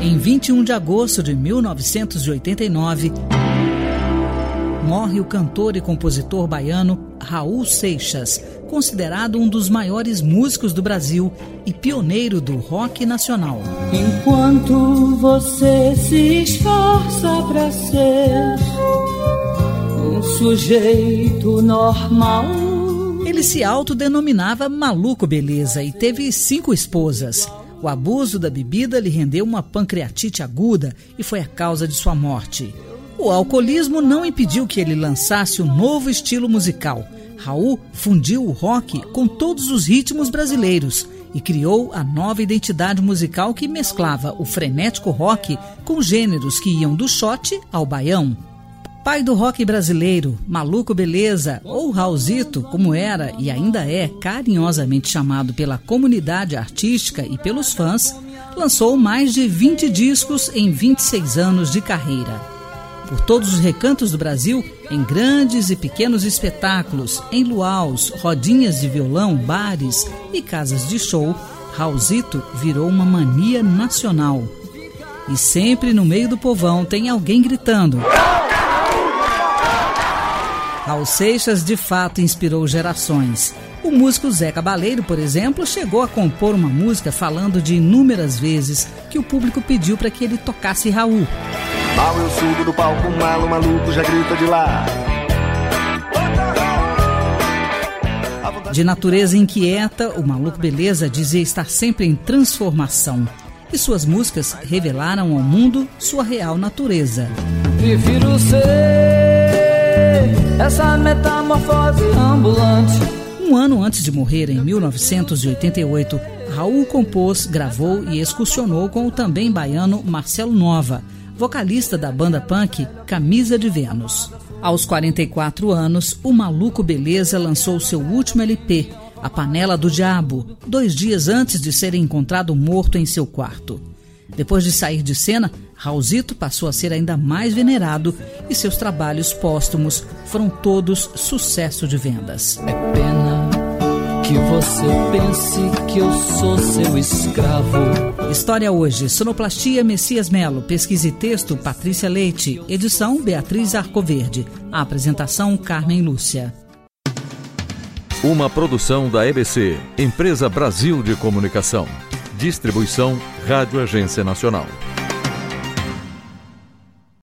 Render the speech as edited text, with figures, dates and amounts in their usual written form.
Em 21 de agosto de 1989, morre o cantor e compositor baiano Raul Seixas, considerado um dos maiores músicos do Brasil e pioneiro do rock nacional. Enquanto você se esforça para ser um sujeito normal. Ele se autodenominava Maluco Beleza e teve 5 esposas. O abuso da bebida lhe rendeu uma pancreatite aguda e foi a causa de sua morte. O alcoolismo não impediu que ele lançasse um novo estilo musical. Raul fundiu o rock com todos os ritmos brasileiros e criou a nova identidade musical que mesclava o frenético rock com gêneros que iam do shot ao baião. Pai do rock brasileiro, Maluco Beleza, ou Raulzito, como era e ainda é carinhosamente chamado pela comunidade artística e pelos fãs, lançou mais de 20 discos em 26 anos de carreira. Por todos os recantos do Brasil, em grandes e pequenos espetáculos, em luaus, rodinhas de violão, bares e casas de show, Raulzito virou uma mania nacional. E sempre no meio do povão tem alguém gritando. Raul Seixas de fato inspirou gerações. O músico Zé Cabaleiro, por exemplo, chegou a compor uma música falando de inúmeras vezes que o público pediu para que ele tocasse Raul. Mal eu subo do palco, malo, maluco já grita de lá. De natureza inquieta, o Maluco Beleza dizia estar sempre em transformação. E suas músicas revelaram ao mundo sua real natureza. Prefiro ser essa metamorfose ambulante. Um ano antes de morrer, em 1988, Raul compôs, gravou e excursionou com o também baiano Marcelo Nova, vocalista da banda punk Camisa de Vênus. Aos 44 anos, o Maluco Beleza lançou seu último LP, A Panela do Diabo, 2 dias antes de ser encontrado morto em seu quarto. Depois de sair de cena, Raulzito passou a ser ainda mais venerado e seus trabalhos póstumos foram todos sucesso de vendas. É pena que você pense que eu sou seu escravo. História hoje, sonoplastia Messias Melo, pesquisa e texto Patrícia Leite, edição Beatriz Arcoverde, a apresentação Carmen Lúcia. Uma produção da EBC, Empresa Brasil de Comunicação. Distribuição Rádio Agência Nacional.